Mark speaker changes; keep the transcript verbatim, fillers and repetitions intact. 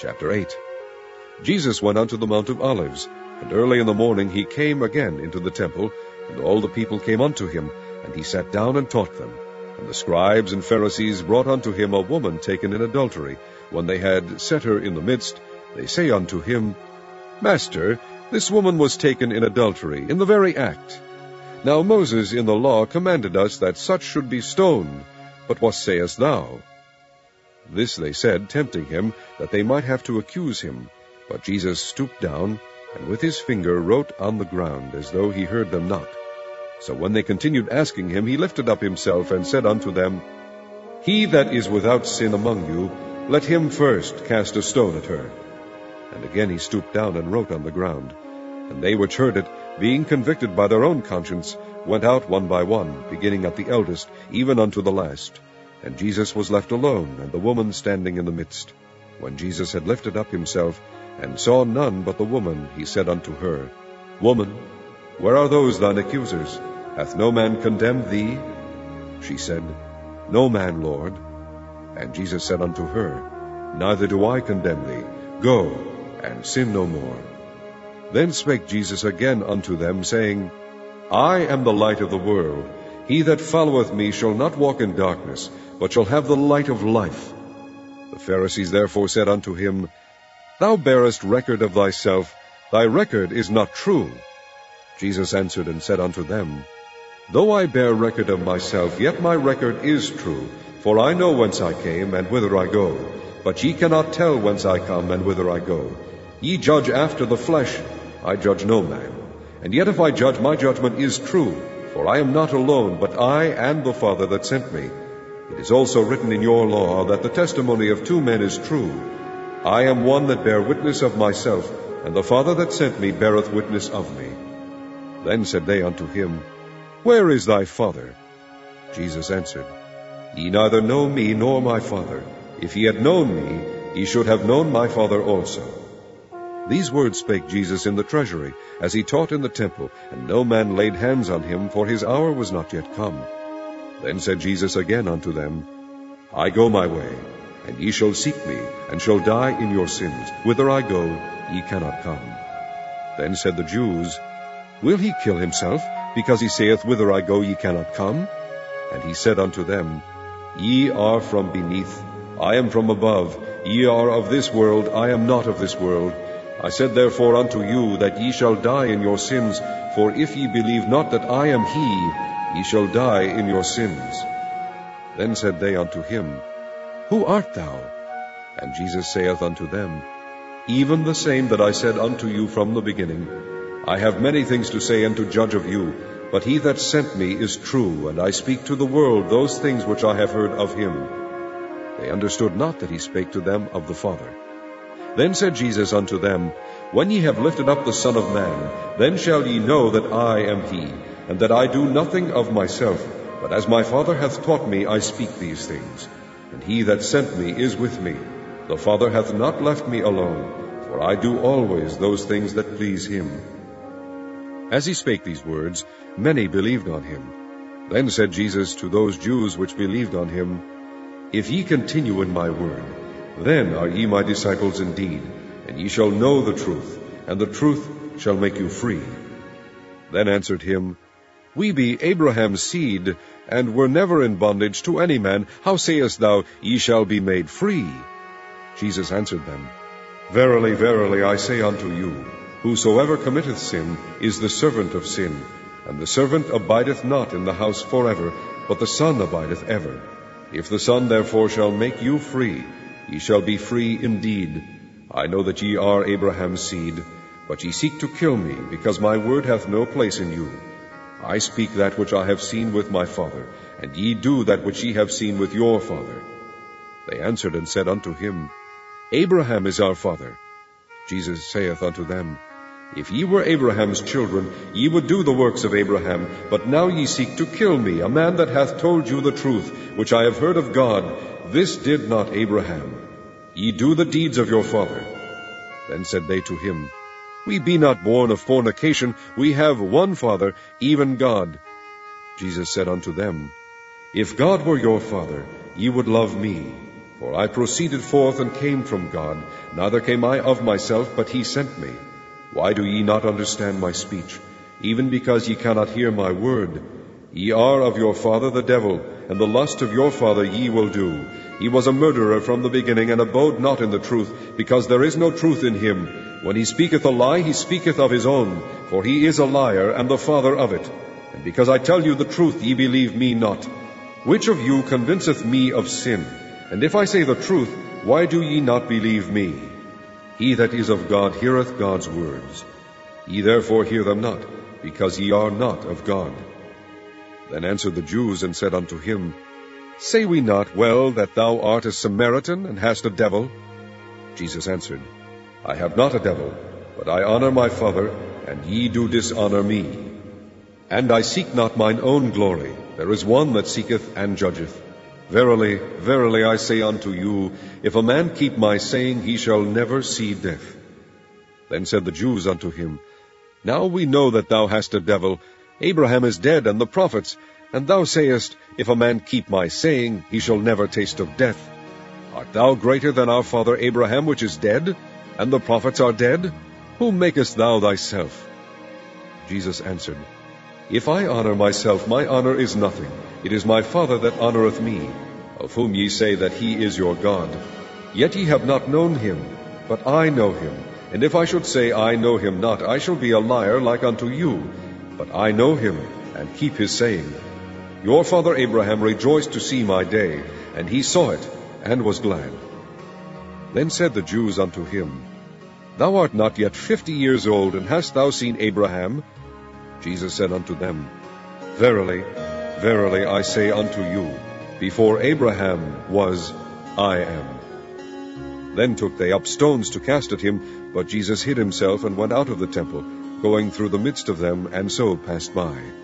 Speaker 1: Chapter eight. Jesus went unto the Mount of Olives, and early in the morning he came again into the temple, and all the people came unto him, and he sat down and taught them. And the scribes and Pharisees brought unto him a woman taken in adultery. When they had set her in the midst, they say unto him, Master, this woman was taken in adultery, in the very act. Now Moses in the law commanded us that such should be stoned. But what sayest thou? This they said, tempting him, that they might have to accuse him. But Jesus stooped down, and with his finger wrote on the ground, as though he heard them not. So when they continued asking him, he lifted up himself, and said unto them, He that is without sin among you, let him first cast a stone at her. And again he stooped down, and wrote on the ground. And they which heard it, being convicted by their own conscience, went out one by one, beginning at the eldest, even unto the last. And Jesus was left alone, and the woman standing in the midst. When Jesus had lifted up himself, and saw none but the woman, he said unto her, Woman, where are those thine accusers? Hath no man condemned thee? She said, No man, Lord. And Jesus said unto her, Neither do I condemn thee. Go, and sin no more. Then spake Jesus again unto them, saying, I am the light of the world. He that followeth me shall not walk in darkness, but shall have the light of life. The Pharisees therefore said unto him, Thou bearest record of thyself, thy record is not true. Jesus answered and said unto them, Though I bear record of myself, yet my record is true. For I know whence I came, and whither I go. But ye cannot tell whence I come, and whither I go. Ye judge after the flesh, I judge no man. And yet if I judge, my judgment is true. For I am not alone, but I and the Father that sent me. It is also written in your law, that the testimony of two men is true. I am one that bear witness of myself, and the Father that sent me beareth witness of me. Then said they unto him, Where is thy Father? Jesus answered, Ye neither know me nor my Father. If ye had known me, ye should have known my Father also. These words spake Jesus in the treasury, as he taught in the temple, and no man laid hands on him, for his hour was not yet come. Then said Jesus again unto them, I go my way, and ye shall seek me, and shall die in your sins. Whither I go, ye cannot come. Then said the Jews, Will he kill himself, because he saith, Whither I go, ye cannot come? And he said unto them, Ye are from beneath, I am from above. Ye are of this world, I am not of this world. I said therefore unto you, that ye shall die in your sins. For if ye believe not that I am he, ye shall die in your sins. Then said they unto him, Who art thou? And Jesus saith unto them, Even the same that I said unto you from the beginning. I have many things to say and to judge of you, but he that sent me is true, and I speak to the world those things which I have heard of him. They understood not that he spake to them of the Father. Then said Jesus unto them, When ye have lifted up the Son of Man, then shall ye know that I am he, and that I do nothing of myself, but as my Father hath taught me, I speak these things. And he that sent me is with me. The Father hath not left me alone, for I do always those things that please him. As he spake these words, many believed on him. Then said Jesus to those Jews which believed on him, If ye continue in my word, then are ye my disciples indeed, and ye shall know the truth, and the truth shall make you free. Then answered him, We be Abraham's seed, and were never in bondage to any man. How sayest thou, Ye shall be made free? Jesus answered them, Verily, verily, I say unto you, Whosoever committeth sin is the servant of sin, and the servant abideth not in the house forever, but the Son abideth ever. If the Son therefore shall make you free, ye shall be free indeed. I know that ye are Abraham's seed, but ye seek to kill me, because my word hath no place in you. I speak that which I have seen with my Father, and ye do that which ye have seen with your father. They answered and said unto him, Abraham is our father. Jesus saith unto them, If ye were Abraham's children, ye would do the works of Abraham. But now ye seek to kill me, a man that hath told you the truth, which I have heard of God. This did not Abraham. Ye do the deeds of your father. Then said they to him, We be not born of fornication. We have one Father, even God. Jesus said unto them, If God were your Father, ye would love me, For I proceeded forth and came from God, neither came I of myself, but he sent me. Why do ye not understand my speech, even because ye cannot hear my word? Ye are of your father the devil, and the lust of your father ye will do. He was a murderer from the beginning, and abode not in the truth, because there is no truth in him. When he speaketh a lie, he speaketh of his own, for he is a liar, and the father of it. And because I tell you the truth, ye believe me not. Which of you convinceth me of sin? And if I say the truth, why do ye not believe me? He that is of God heareth God's words. Ye therefore hear them not, because ye are not of God. Then answered the Jews, and said unto him, Say we not well that thou art a Samaritan, and hast a devil? Jesus answered, I have not a devil, but I honor my Father, and ye do dishonor me. And I seek not mine own glory. There is one that seeketh and judgeth. Verily, verily, I say unto you, if a man keep my saying, he shall never see death. Then said the Jews unto him, Now we know that thou hast a devil. Abraham is dead, and the prophets, and thou sayest, If a man keep my saying, he shall never taste of death. Art thou greater than our father Abraham, which is dead, and the prophets are dead? Whom makest thou thyself? Jesus answered, If I honor myself, my honor is nothing. It is my Father that honoreth me, of whom ye say that he is your God. Yet ye have not known him, but I know him. And if I should say I know him not, I shall be a liar like unto you. But I know him, and keep his saying. Your father Abraham rejoiced to see my day, and he saw it, and was glad. Then said the Jews unto him, Thou art not yet fifty years old, and hast thou seen Abraham? Jesus said unto them, Verily, verily, I say unto you, before Abraham was, I am. Then took they up stones to cast at him, but Jesus hid himself, and went out of the temple, going through the midst of them, and so passed by.